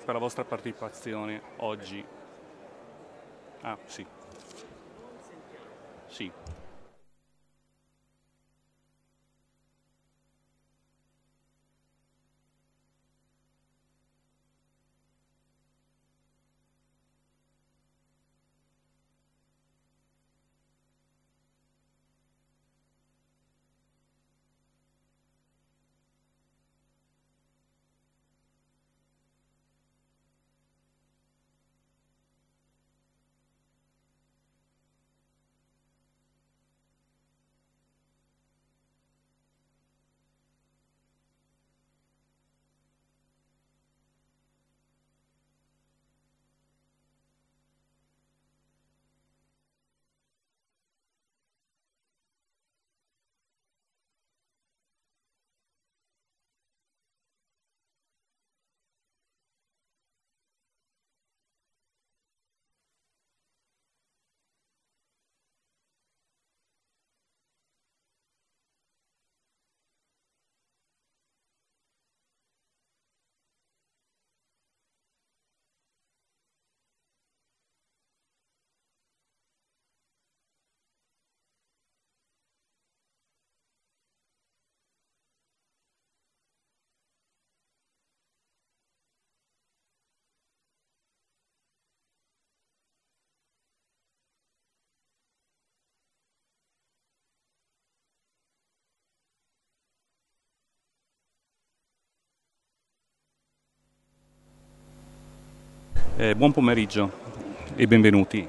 per la vostra partecipazione oggi. Ah, sì. Sì. Buon pomeriggio e benvenuti.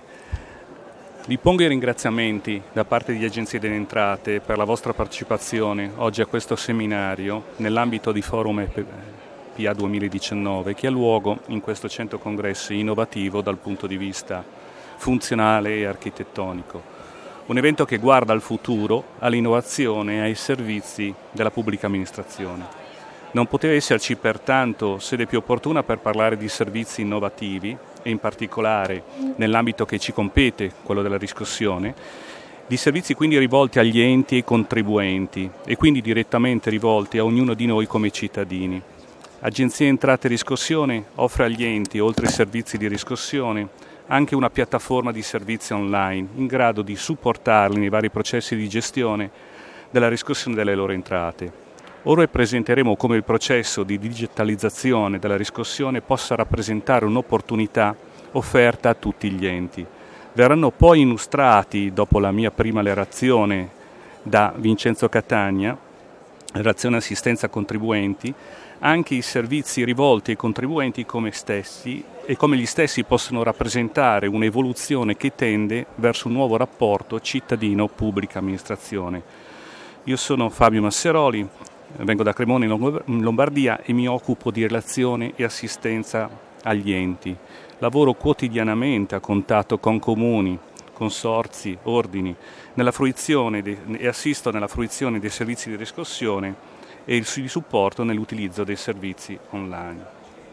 Vi pongo i ringraziamenti da parte di Agenzia delle Entrate per la vostra partecipazione oggi a questo seminario nell'ambito di Forum PA 2019 che ha luogo in questo centro congressi innovativo dal punto di vista funzionale e architettonico. Un evento che guarda al futuro, all'innovazione e ai servizi della pubblica amministrazione. Non poteva esserci pertanto sede più opportuna per parlare di servizi innovativi e in particolare nell'ambito che ci compete, quello della riscossione, di servizi quindi rivolti agli enti e ai contribuenti e quindi direttamente rivolti a ognuno di noi come cittadini. Agenzia Entrate e Riscossione offre agli enti, oltre ai servizi di riscossione, anche una piattaforma di servizi online in grado di supportarli nei vari processi di gestione della riscossione delle loro entrate. Ora presenteremo come il processo di digitalizzazione della riscossione possa rappresentare un'opportunità offerta a tutti gli enti. Verranno poi illustrati, dopo la mia prima relazione da Vincenzo Catania, relazione assistenza contribuenti, anche i servizi rivolti ai contribuenti come stessi e come gli stessi possono rappresentare un'evoluzione che tende verso un nuovo rapporto cittadino-pubblica amministrazione. Io sono Fabio Masseroli, vengo da Cremona in Lombardia e mi occupo di relazione e assistenza agli enti. Lavoro quotidianamente a contatto con comuni, consorzi, ordini, nella fruizione e assisto nella fruizione dei servizi di riscossione e di supporto nell'utilizzo dei servizi online.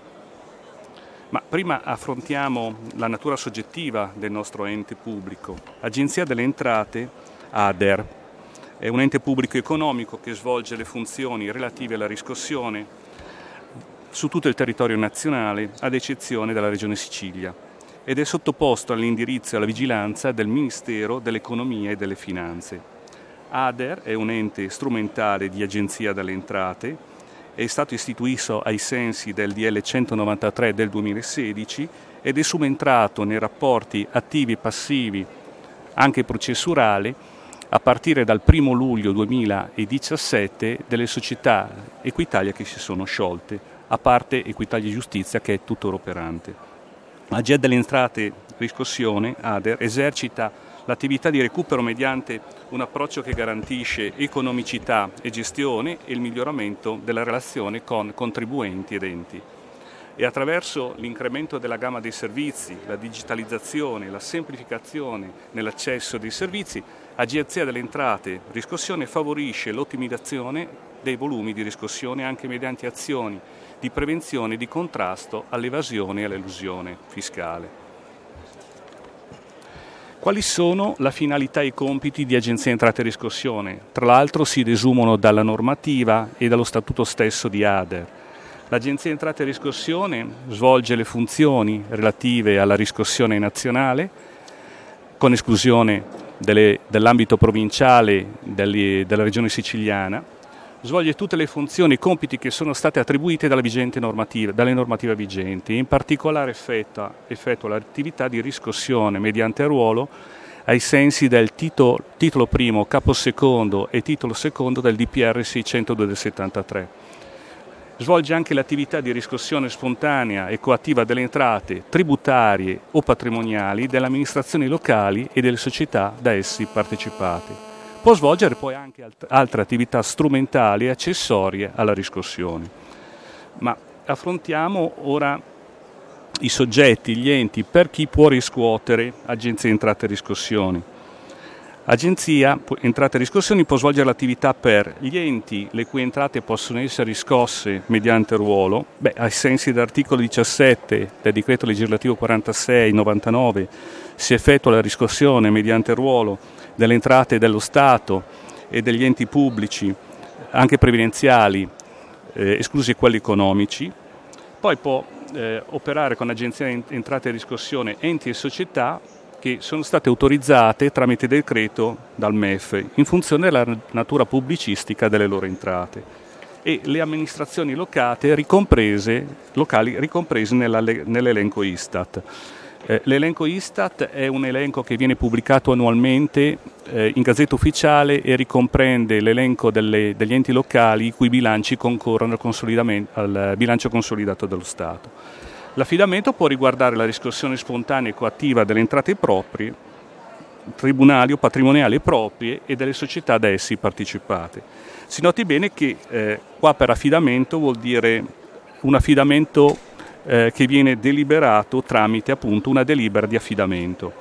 Ma prima affrontiamo la natura soggettiva del nostro ente pubblico. Agenzia delle Entrate, ADER, è un ente pubblico economico che svolge le funzioni relative alla riscossione su tutto il territorio nazionale, ad eccezione della Regione Sicilia, ed è sottoposto all'indirizzo e alla vigilanza del Ministero dell'Economia e delle Finanze. ADER è un ente strumentale di Agenzia delle Entrate, è stato istituito ai sensi del DL 193 del 2016 ed è subentrato nei rapporti attivi e passivi, anche processuali, a partire dal 1 luglio 2017 delle società Equitalia che si sono sciolte, a parte Equitalia Giustizia che è tuttora operante. Agenzia delle Entrate Riscossione, ADER, esercita l'attività di recupero mediante un approccio che garantisce economicità e gestione e il miglioramento della relazione con contribuenti ed enti. E attraverso l'incremento della gamma dei servizi, la digitalizzazione, la semplificazione nell'accesso dei servizi, Agenzia delle Entrate Riscossione favorisce l'ottimizzazione dei volumi di riscossione anche mediante azioni di prevenzione e di contrasto all'evasione e all'elusione fiscale. Quali sono la finalità e i compiti di Agenzia Entrate e Riscossione? Tra l'altro si desumono dalla normativa e dallo statuto stesso di ADER. L'Agenzia Entrate e Riscossione svolge le funzioni relative alla riscossione nazionale, con esclusione dell'ambito provinciale della regione siciliana, svolge tutte le funzioni e compiti che sono state attribuite dalle normative vigenti, in particolare effettua l'attività di riscossione mediante ruolo ai sensi del titolo primo, capo secondo e titolo secondo del DPR 602 del 73. Svolge anche l'attività di riscossione spontanea e coattiva delle entrate tributarie o patrimoniali delle amministrazioni locali e delle società da essi partecipate. Può svolgere poi anche altre attività strumentali e accessorie alla riscossione. Ma affrontiamo ora i soggetti, gli enti, per chi può riscuotere Agenzia Entrate e Riscossioni. Agenzia Entrate e Riscossioni può svolgere l'attività per gli enti le cui entrate possono essere riscosse mediante ruolo, ai sensi dell'articolo 17 del decreto legislativo 46/99 si effettua la riscossione mediante ruolo delle entrate dello Stato e degli enti pubblici, anche previdenziali, esclusi quelli economici. Poi può operare con Agenzia Entrate e Riscossione enti e società che sono state autorizzate tramite decreto dal MEF in funzione della natura pubblicistica delle loro entrate, e le amministrazioni locali ricomprese nell'elenco Istat. L'elenco Istat è un elenco che viene pubblicato annualmente in Gazzetta Ufficiale e ricomprende l'elenco degli enti locali i cui bilanci concorrono al bilancio consolidato dello Stato. L'affidamento può riguardare la riscossione spontanea e coattiva delle entrate proprie, tribunali o patrimoniali proprie e delle società da essi partecipate. Si noti bene che qua per affidamento vuol dire un affidamento che viene deliberato tramite appunto una delibera di affidamento.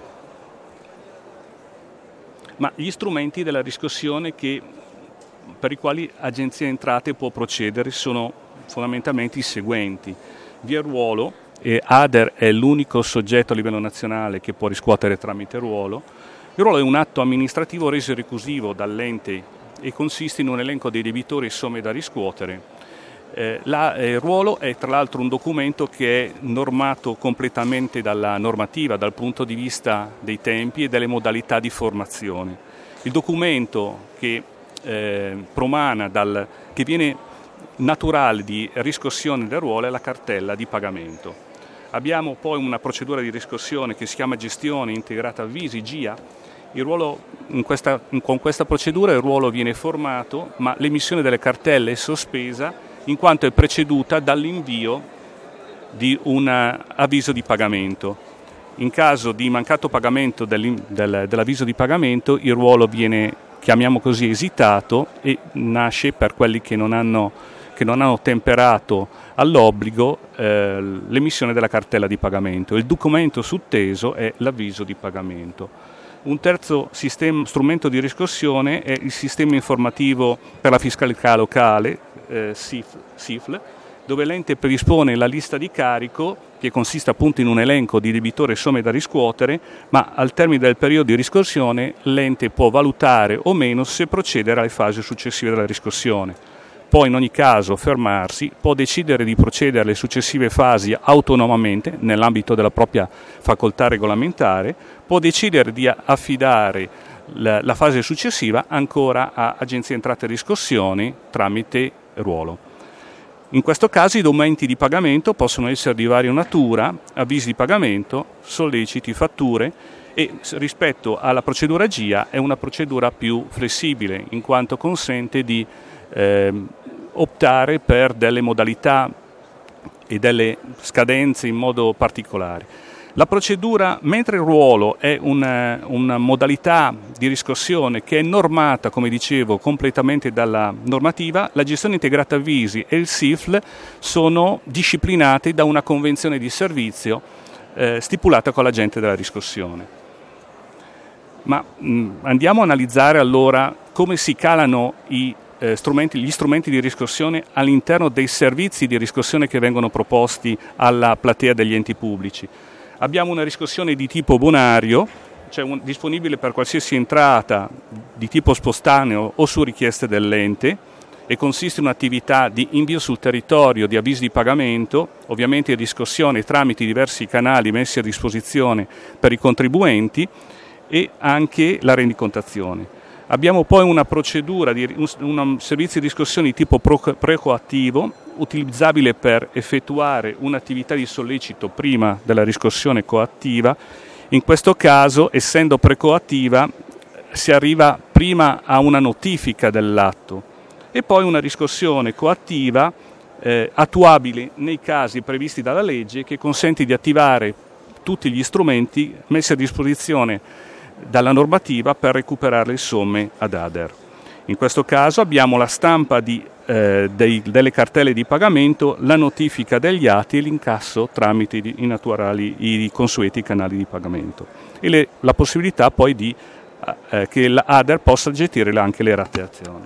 Ma gli strumenti della riscossione per i quali Agenzia Entrate può procedere sono fondamentalmente i seguenti. Vi è ruolo, e ADER è l'unico soggetto a livello nazionale che può riscuotere tramite ruolo. Il ruolo è un atto amministrativo reso reclusivo dall'ente e consiste in un elenco dei debitori e somme da riscuotere. Il ruolo è tra l'altro un documento che è normato completamente dalla normativa dal punto di vista dei tempi e delle modalità di formazione. Il documento che promana che viene naturale di riscossione del ruolo è la cartella di pagamento. Abbiamo poi una procedura di riscossione che si chiama gestione integrata avvisi, GIA. Con questa procedura il ruolo viene formato, ma l'emissione delle cartelle è sospesa in quanto è preceduta dall'invio di un avviso di pagamento. In caso di mancato pagamento dell'avviso di pagamento, il ruolo viene, chiamiamo così, esitato e nasce per quelli che non hanno temperato all'obbligo l'emissione della cartella di pagamento. Il documento sotteso è l'avviso di pagamento. Un terzo strumento di riscossione è il sistema informativo per la fiscalità locale, SIFL, dove l'ente predispone la lista di carico, che consiste appunto in un elenco di debitori e somme da riscuotere, ma al termine del periodo di riscossione l'ente può valutare o meno se procedere alle fasi successive della riscossione. Può in ogni caso fermarsi, può decidere di procedere alle successive fasi autonomamente nell'ambito della propria facoltà regolamentare, può decidere di affidare la fase successiva ancora a Agenzia Entrate e Riscossioni tramite ruolo. In questo caso i documenti di pagamento possono essere di varia natura, avvisi di pagamento, solleciti, fatture, e rispetto alla procedura GIA è una procedura più flessibile in quanto consente di optare per delle modalità e delle scadenze in modo particolare. La procedura, mentre il ruolo è una modalità di riscossione che è normata, come dicevo, completamente dalla normativa, la gestione integrata avvisi e il SIFL sono disciplinati da una convenzione di servizio stipulata con l'agente della riscossione. Ma andiamo a analizzare allora come si calano gli strumenti di riscossione all'interno dei servizi di riscossione che vengono proposti alla platea degli enti pubblici. Abbiamo una riscossione di tipo bonario, cioè disponibile per qualsiasi entrata di tipo spontaneo o su richieste dell'ente, e consiste in un'attività di invio sul territorio di avvisi di pagamento, ovviamente di riscossione tramite diversi canali messi a disposizione per i contribuenti e anche la rendicontazione. Abbiamo poi una procedura, un servizio di riscossione di tipo precoattivo, utilizzabile per effettuare un'attività di sollecito prima della riscossione coattiva. In questo caso, essendo precoattiva, si arriva prima a una notifica dell'atto e poi una riscossione coattiva attuabile nei casi previsti dalla legge, che consente di attivare tutti gli strumenti messi a disposizione dalla normativa per recuperare le somme ad ADER. In questo caso abbiamo la stampa delle cartelle di pagamento, la notifica degli atti e l'incasso tramite i consueti canali di pagamento e la possibilità poi che l'ADER possa gestire anche le rateazioni.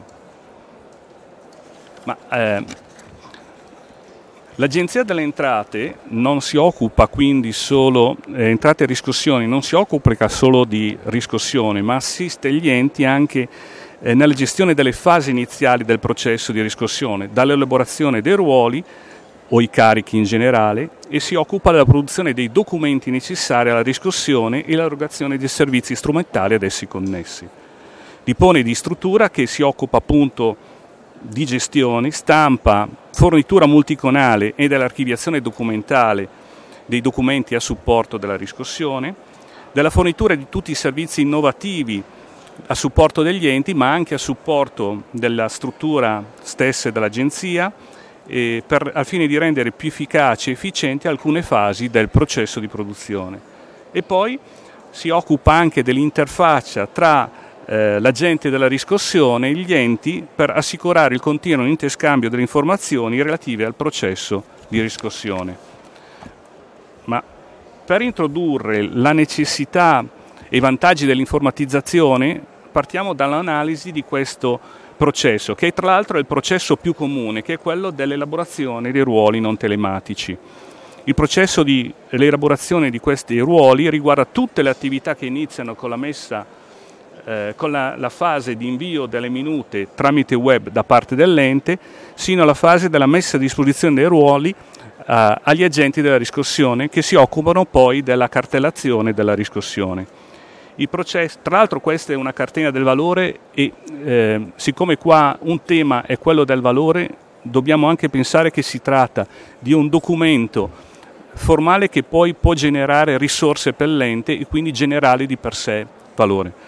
L'Agenzia delle Entrate non si occupa quindi solo, entrate e riscossioni, non si occupa solo di riscossione, ma assiste gli enti anche nella gestione delle fasi iniziali del processo di riscossione, dall'elaborazione dei ruoli o i carichi in generale, e si occupa della produzione dei documenti necessari alla riscossione e l'erogazione dei servizi strumentali ad essi connessi. Dispone di struttura che si occupa appunto di gestione, stampa, fornitura multicanale e dell'archiviazione documentale dei documenti a supporto della riscossione, della fornitura di tutti i servizi innovativi a supporto degli enti, ma anche a supporto della struttura stessa dell'Agenzia, al fine di rendere più efficaci e efficienti alcune fasi del processo di produzione. E poi si occupa anche dell'interfaccia tra l'agente della riscossione e gli enti per assicurare il continuo interscambio delle informazioni relative al processo di riscossione. Ma per introdurre la necessità e i vantaggi dell'informatizzazione partiamo dall'analisi di questo processo, che tra l'altro è il processo più comune, che è quello dell'elaborazione dei ruoli non telematici. Il processo di elaborazione di questi ruoli riguarda tutte le attività che iniziano con la messa con la fase di invio delle minute tramite web da parte dell'ente, sino alla fase della messa a disposizione dei ruoli agli agenti della riscossione, che si occupano poi della cartellazione della riscossione. Tra l'altro questa è una cartella del valore e siccome qua un tema è quello del valore, dobbiamo anche pensare che si tratta di un documento formale che poi può generare risorse per l'ente e quindi generare di per sé valore.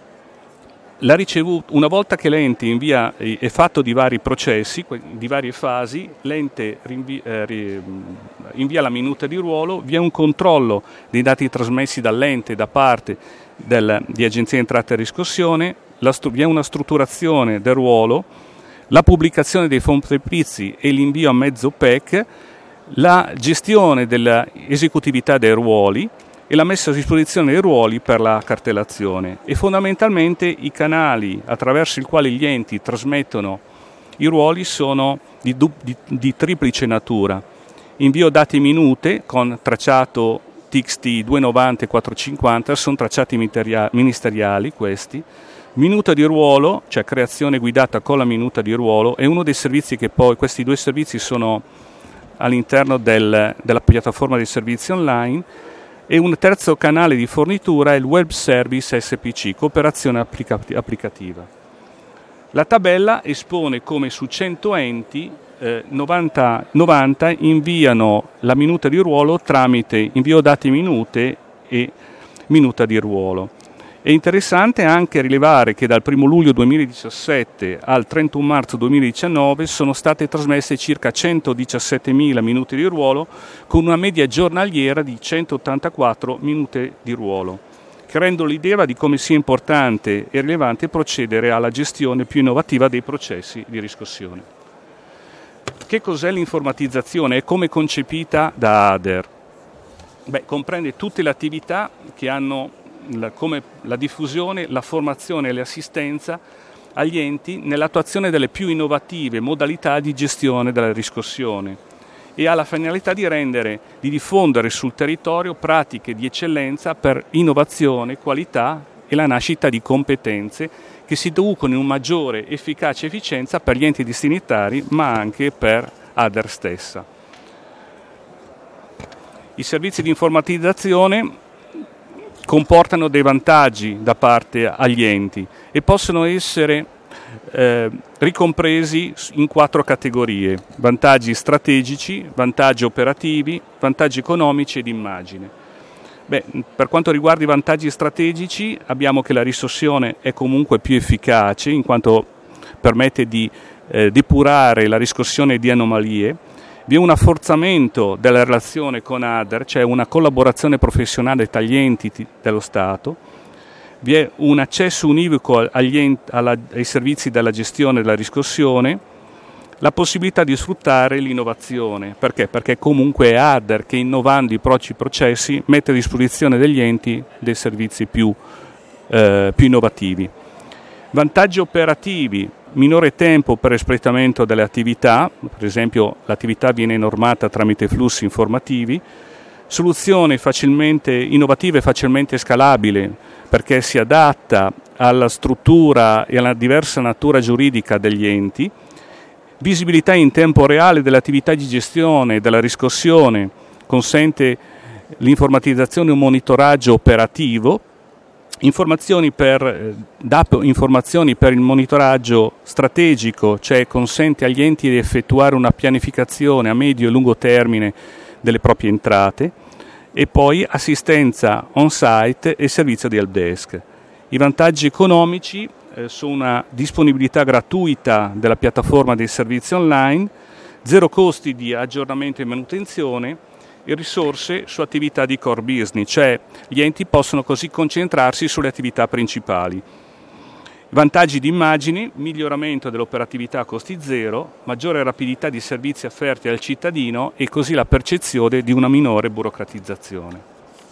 Una volta che l'ente è fatto di vari processi, di varie fasi, l'ente invia la minuta di ruolo, vi è un controllo dei dati trasmessi dall'ente da parte di Agenzia Entrate e Riscossione, vi è una strutturazione del ruolo, la pubblicazione dei frontispizi e l'invio a mezzo PEC, la gestione dell'esecutività dei ruoli e la messa a disposizione dei ruoli per la cartellazione e fondamentalmente i canali attraverso i quali gli enti trasmettono i ruoli sono di triplice natura. Invio dati minute con tracciato TXT 290 e 450, sono tracciati ministeriali questi. Minuta di ruolo, cioè creazione guidata con la minuta di ruolo, è uno dei servizi che poi, questi due servizi sono all'interno della piattaforma dei servizi online. E un terzo canale di fornitura è il Web Service SPC, cooperazione applicativa. La tabella espone come su 100 enti 90 inviano la minuta di ruolo tramite invio dati minute e minuta di ruolo. È interessante anche rilevare che dal 1 luglio 2017 al 31 marzo 2019 sono state trasmesse circa 117.000 minute di ruolo con una media giornaliera di 184 minute di ruolo, che rendono l'idea di come sia importante e rilevante procedere alla gestione più innovativa dei processi di riscossione. Che cos'è l'informatizzazione e come è concepita da ADER? Comprende tutte le attività che hanno come la diffusione, la formazione e l'assistenza agli enti nell'attuazione delle più innovative modalità di gestione della riscossione e ha la finalità di diffondere sul territorio pratiche di eccellenza per innovazione, qualità e la nascita di competenze che si traducono in un maggiore efficacia e efficienza per gli enti destinatari, ma anche per ADER stessa. I servizi di informatizzazione comportano dei vantaggi da parte agli enti e possono essere ricompresi in 4 categorie: vantaggi strategici, vantaggi operativi, vantaggi economici ed immagine. Per quanto riguarda i vantaggi strategici, abbiamo che la riscossione è comunque più efficace in quanto permette di depurare la riscossione di anomalie. Vi è un rafforzamento della relazione con ADER, cioè una collaborazione professionale tra gli enti dello Stato. Vi è un accesso univoco ai servizi della gestione della riscossione, la possibilità di sfruttare l'innovazione. Perché? Perché comunque è ADER che, innovando i propri processi, mette a disposizione degli enti dei servizi più innovativi. Vantaggi operativi: minore tempo per espletamento delle attività, per esempio l'attività viene normata tramite flussi informativi, soluzione facilmente innovativa e facilmente scalabile perché si adatta alla struttura e alla diversa natura giuridica degli enti, visibilità in tempo reale delle attività di gestione e della riscossione, consente l'informatizzazione e un monitoraggio operativo, informazioni per il monitoraggio strategico, cioè consente agli enti di effettuare una pianificazione a medio e lungo termine delle proprie entrate, e poi assistenza on-site e servizio di helpdesk. I vantaggi economici sono una disponibilità gratuita della piattaforma dei servizi online, 0 costi di aggiornamento e manutenzione e risorse su attività di core business, cioè gli enti possono così concentrarsi sulle attività principali. Vantaggi di immagini: miglioramento dell'operatività a costi zero, maggiore rapidità di servizi offerti al cittadino e così la percezione di una minore burocratizzazione.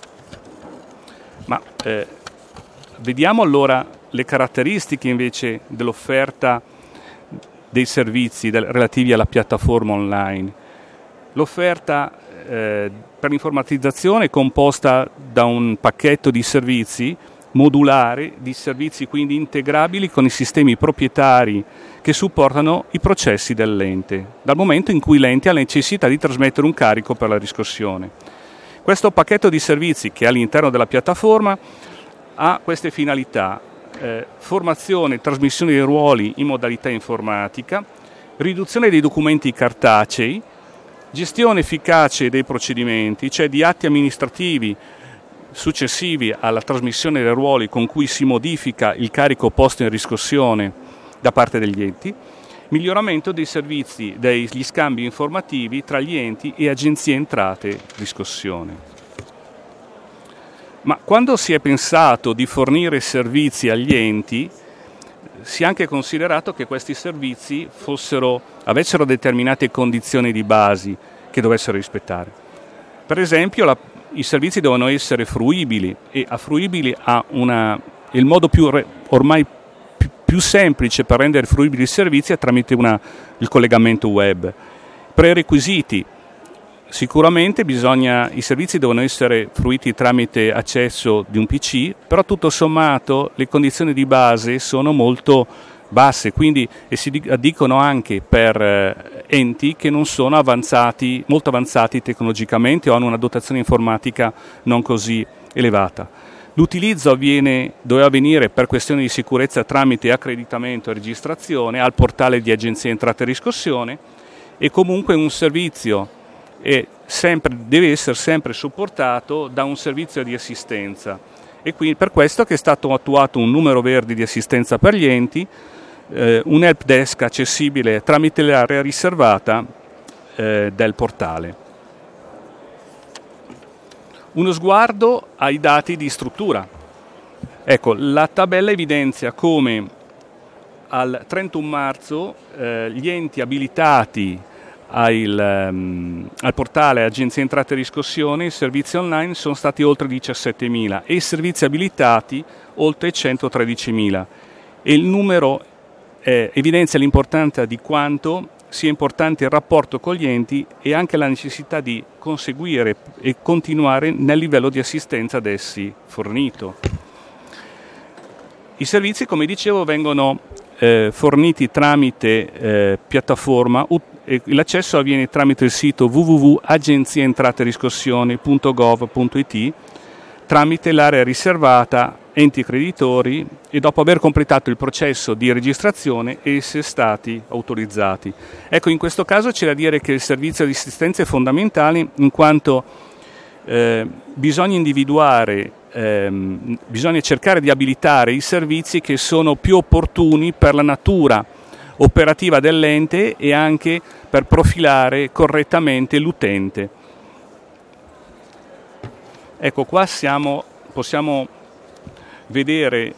Ma vediamo allora le caratteristiche invece dell'offerta dei servizi relativi alla piattaforma online. L'offerta per l'informatizzazione è composta da un pacchetto di servizi modulare, di servizi quindi integrabili con i sistemi proprietari che supportano i processi dell'ente, dal momento in cui l'ente ha necessità di trasmettere un carico per la riscossione. Questo pacchetto di servizi, che è all'interno della piattaforma, ha queste finalità: formazione e trasmissione dei ruoli in modalità informatica, riduzione dei documenti cartacei, gestione efficace dei procedimenti, cioè di atti amministrativi successivi alla trasmissione dei ruoli con cui si modifica il carico posto in riscossione da parte degli enti, miglioramento dei servizi, degli scambi informativi tra gli enti e agenzie entrate riscossione. Ma quando si è pensato di fornire servizi agli enti, si è anche considerato che questi servizi avessero determinate condizioni di base che dovessero rispettare. Per esempio, i servizi devono essere fruibili, e fruibili il modo ormai più semplice per rendere fruibili i servizi è tramite il collegamento web. Prerequisiti: sicuramente i servizi devono essere fruiti tramite accesso di un PC, però tutto sommato le condizioni di base sono molto basse, e si addicono anche per enti che non sono molto avanzati tecnologicamente o hanno una dotazione informatica non così elevata. L'utilizzo doveva avvenire per questioni di sicurezza tramite accreditamento e registrazione al portale di Agenzia Entrate e Riscossione, e comunque un servizio deve essere sempre supportato da un servizio di assistenza, e quindi per questo che è stato attuato un numero verde di assistenza per gli enti, un helpdesk accessibile tramite l'area riservata del portale. Uno sguardo ai dati di struttura. Ecco, la tabella evidenzia come al 31 marzo gli enti abilitati al portale Agenzia Entrate e Riscossione, i servizi online sono stati oltre 17.000 e i servizi abilitati oltre 113.000, e il numero evidenzia l'importanza di quanto sia importante il rapporto con gli enti e anche la necessità di conseguire e continuare nel livello di assistenza ad essi fornito. I servizi, come dicevo, vengono forniti tramite piattaforma. L'accesso avviene tramite il sito www.agenziaentrateriscossioni.gov.it, tramite l'area riservata, enti creditori, e dopo aver completato il processo di registrazione e essere stati autorizzati. Ecco, in questo caso c'è da dire che il servizio di assistenza è fondamentale, in quanto bisogna individuare, bisogna cercare di abilitare i servizi che sono più opportuni per la natura operativa dell'ente e anche per profilare correttamente l'utente. Ecco, qua possiamo vedere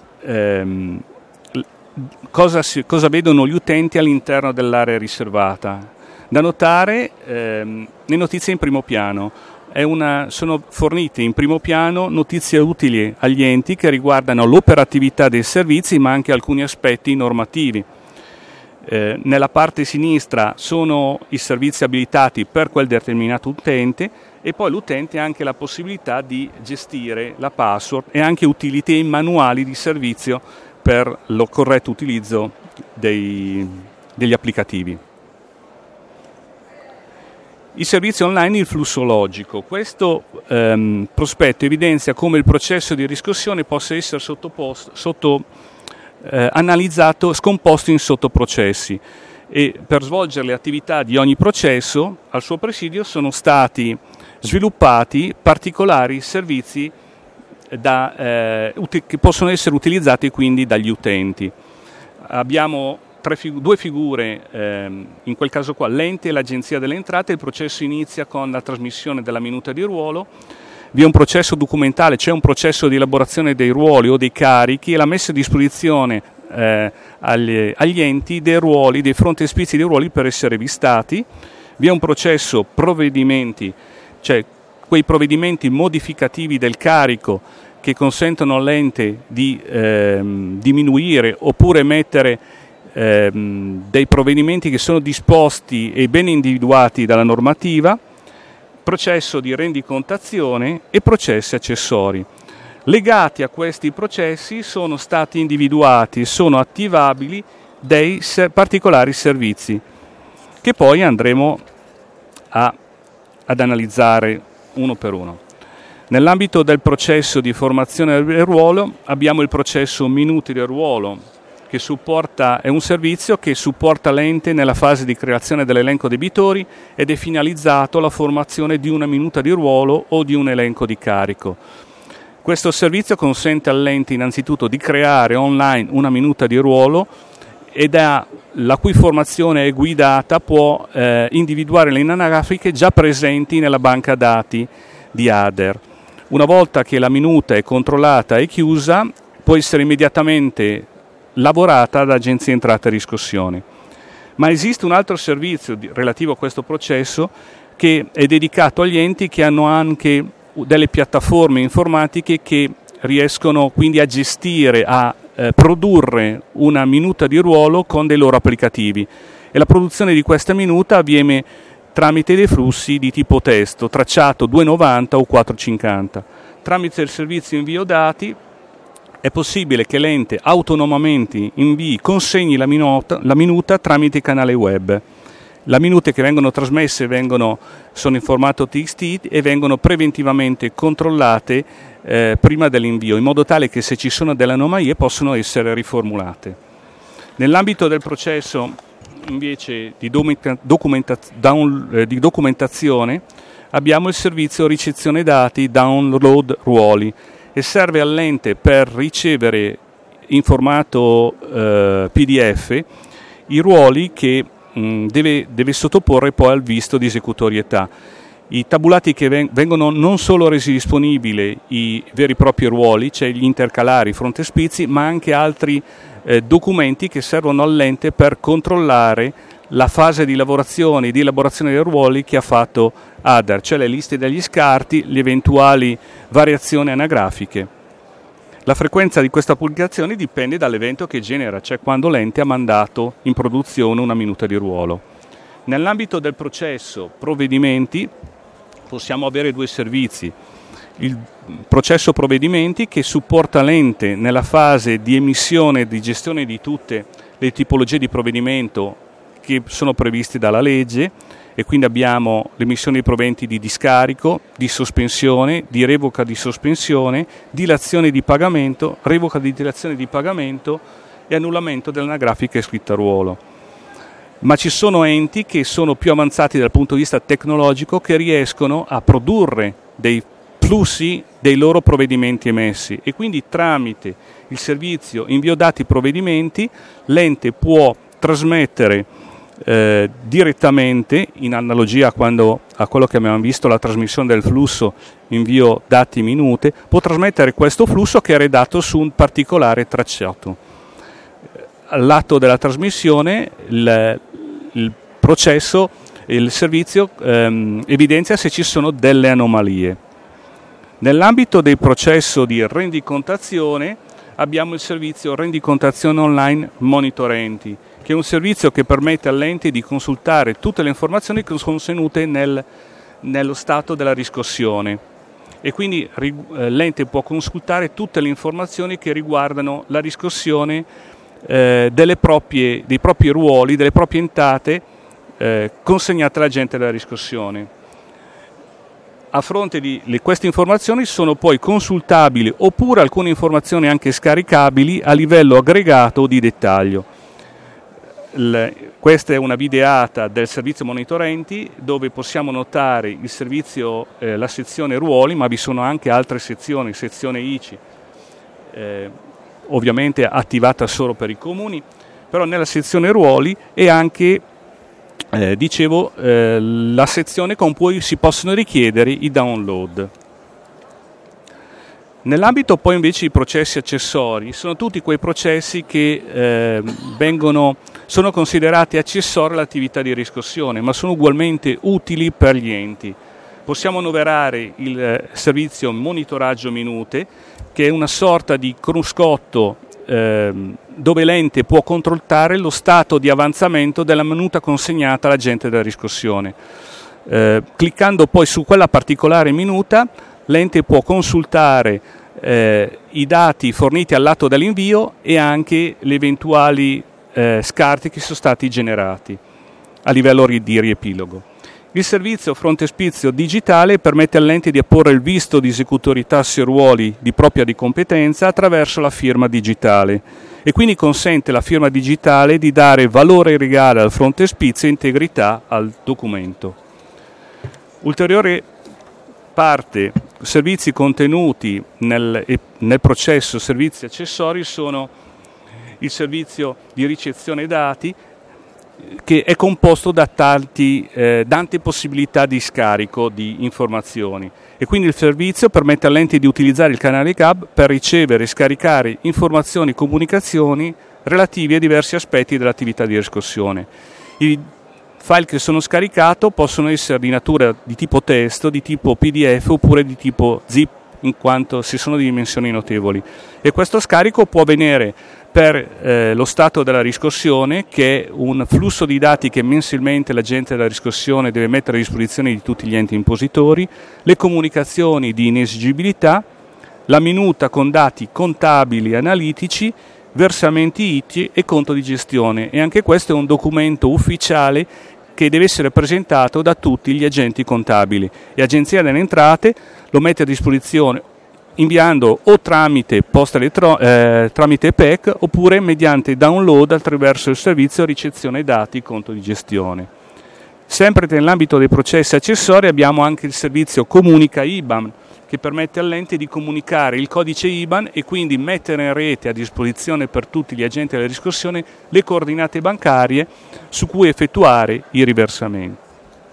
cosa vedono gli utenti all'interno dell'area riservata. Da notare le notizie in primo piano. Sono fornite in primo piano notizie utili agli enti che riguardano l'operatività dei servizi, ma anche alcuni aspetti normativi. Nella parte sinistra sono i servizi abilitati per quel determinato utente, e poi l'utente ha anche la possibilità di gestire la password e anche utility manuali di servizio per lo corretto utilizzo degli applicativi. I servizi online, il flusso logico. Questo prospetto evidenzia come il processo di riscossione possa essere analizzato, scomposto in sottoprocessi, e per svolgere le attività di ogni processo al suo presidio sono stati sviluppati particolari servizi che possono essere utilizzati quindi dagli utenti. Abbiamo due figure, in quel caso qua l'ente e l'agenzia delle entrate. Il processo inizia con la trasmissione della minuta di ruolo, vi è un processo documentale, c'è un processo di elaborazione dei ruoli o dei carichi e la messa a disposizione agli enti dei ruoli, dei frontespizi dei ruoli per essere vistati. Vi è un processo provvedimenti, cioè quei provvedimenti modificativi del carico che consentono all'ente di diminuire oppure mettere dei provvedimenti che sono disposti e ben individuati dalla normativa, processo di rendicontazione e processi accessori. Legati a questi processi sono stati individuati e sono attivabili dei particolari servizi che poi andremo ad analizzare uno per uno. Nell'ambito del processo di formazione del ruolo abbiamo il processo minuti del ruolo, che è un servizio che supporta l'ente nella fase di creazione dell'elenco debitori ed è finalizzato alla formazione di una minuta di ruolo o di un elenco di carico. Questo servizio consente all'ente innanzitutto di creare online una minuta di ruolo e la cui formazione è guidata può individuare le anagrafiche già presenti nella banca dati di ADER. Una volta che la minuta è controllata e chiusa, può essere immediatamente lavorata da Agenzia Entrate e Riscossioni. Ma esiste un altro servizio relativo a questo processo che è dedicato agli enti che hanno anche delle piattaforme informatiche che riescono quindi a gestire, a produrre una minuta di ruolo con dei loro applicativi, e la produzione di questa minuta avviene tramite dei flussi di tipo testo, tracciato 290 o 450. Tramite il servizio invio dati è possibile che l'ente autonomamente consegni la minuta tramite canale web. Le minute che vengono trasmesse sono in formato TXT e vengono preventivamente controllate prima dell'invio, in modo tale che se ci sono delle anomalie possono essere riformulate. Nell'ambito del processo invece di documentazione abbiamo il servizio ricezione dati download ruoli, e serve all'ente per ricevere in formato PDF i ruoli che deve sottoporre poi al visto di esecutorietà. I tabulati che vengono non solo resi disponibili i veri e propri ruoli, cioè gli intercalari, i frontespizi, ma anche altri documenti che servono all'ente per controllare la fase di lavorazione e di elaborazione dei ruoli che ha fatto ADER, cioè le liste degli scarti, le eventuali variazioni anagrafiche. La frequenza di questa pubblicazione dipende dall'evento che genera, cioè quando l'ente ha mandato in produzione una minuta di ruolo. Nell'ambito del processo provvedimenti possiamo avere due servizi. il processo provvedimenti che supporta l'ente nella fase di emissione e di gestione di tutte le tipologie di provvedimento che sono previste dalla legge, e quindi abbiamo l'emissione di proventi di discarico, di sospensione, di revoca di sospensione, dilazione di pagamento, revoca di dilazione di pagamento e annullamento dell'anagrafica iscritta a ruolo. Ma ci sono enti che sono più avanzati dal punto di vista tecnologico, che riescono a produrre dei flussi dei loro provvedimenti emessi, e quindi tramite il servizio invio dati provvedimenti l'ente può trasmettere direttamente, in analogia a quello che abbiamo visto, la trasmissione del flusso invio dati minute, può trasmettere questo flusso che è redatto su un particolare tracciato. All'atto della trasmissione il processo, il servizio evidenzia se ci sono delle anomalie. Nell'ambito del processo di rendicontazione abbiamo il servizio rendicontazione online Monitor Enti, che è un servizio che permette all'ente di consultare tutte le informazioni che sono contenute nello stato della riscossione, e quindi l'ente può consultare tutte le informazioni che riguardano la riscossione dei propri ruoli, delle proprie entrate consegnate all'agente della riscossione. A fronte di queste informazioni sono poi consultabili, oppure alcune informazioni anche scaricabili a livello aggregato o di dettaglio. Questa è una videata del servizio Monitor Enti, dove possiamo notare il servizio, la sezione ruoli, ma vi sono anche altre sezioni, sezione ICI, ovviamente attivata solo per i comuni, però nella sezione ruoli è anche la sezione con cui si possono richiedere i download. Nell'ambito poi invece i processi accessori, sono tutti quei processi che sono considerati accessori all'attività di riscossione, ma sono ugualmente utili per gli enti. Possiamo annoverare il servizio monitoraggio minute, che è una sorta di cruscotto dove l'ente può controllare lo stato di avanzamento della minuta consegnata all'agente della riscossione. Cliccando poi su quella particolare minuta, l'ente può consultare i dati forniti all'atto dell'invio e anche gli eventuali scarti che sono stati generati a livello di riepilogo. Il servizio frontespizio digitale permette all'ente di apporre il visto di esecutori tassi e ruoli di propria di competenza attraverso la firma digitale, e quindi consente la firma digitale di dare valore regale al frontespizio e integrità al documento. Ulteriore parte, servizi contenuti nel processo servizi accessori, sono il servizio di ricezione dati, che è composto da tante possibilità di scarico di informazioni, e quindi il servizio permette all'ente di utilizzare il canale GAB per ricevere e scaricare informazioni e comunicazioni relative a diversi aspetti dell'attività di riscossione. I file che sono scaricato possono essere di natura di tipo testo, di tipo PDF oppure di tipo zip, in quanto si sono di dimensioni notevoli, e questo scarico può avvenire per lo stato della riscossione, che è un flusso di dati che mensilmente l'agente della riscossione deve mettere a disposizione di tutti gli enti impositori, le comunicazioni di inesigibilità, la minuta con dati contabili e analitici, versamenti ITI e conto di gestione, e anche questo è un documento ufficiale che deve essere presentato da tutti gli agenti contabili, e Agenzia delle Entrate lo mette a disposizione inviando o tramite posta tramite PEC, oppure mediante download attraverso il servizio ricezione dati conto di gestione. Sempre nell'ambito dei processi accessori abbiamo anche il servizio Comunica IBAN, che permette all'ente di comunicare il codice IBAN e quindi mettere in rete a disposizione per tutti gli agenti della riscossione le coordinate bancarie su cui effettuare i riversamenti.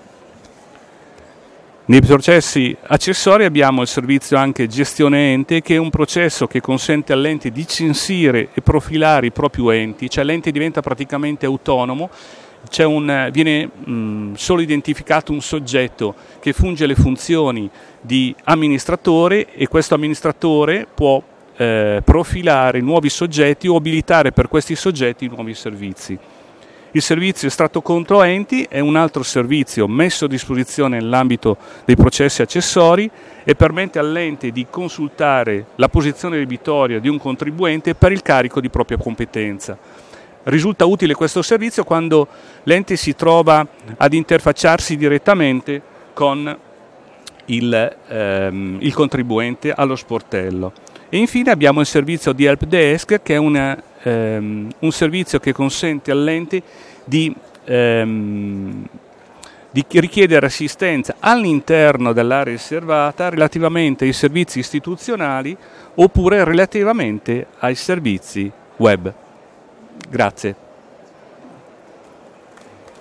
Nei processi accessori abbiamo il servizio anche gestione ente, che è un processo che consente all'ente di censire e profilare i propri enti, cioè l'ente diventa praticamente autonomo. Viene solo identificato un soggetto che funge le funzioni di amministratore, e questo amministratore può profilare nuovi soggetti o abilitare per questi soggetti nuovi servizi. Il servizio estratto conto enti è un altro servizio messo a disposizione nell'ambito dei processi accessori e permette all'ente di consultare la posizione debitoria di un contribuente per il carico di propria competenza. Risulta utile questo servizio quando l'ente si trova ad interfacciarsi direttamente con il contribuente allo sportello. E infine abbiamo il servizio di help desk, che è un servizio che consente all'ente di richiedere assistenza all'interno dell'area riservata relativamente ai servizi istituzionali oppure relativamente ai servizi web. Grazie.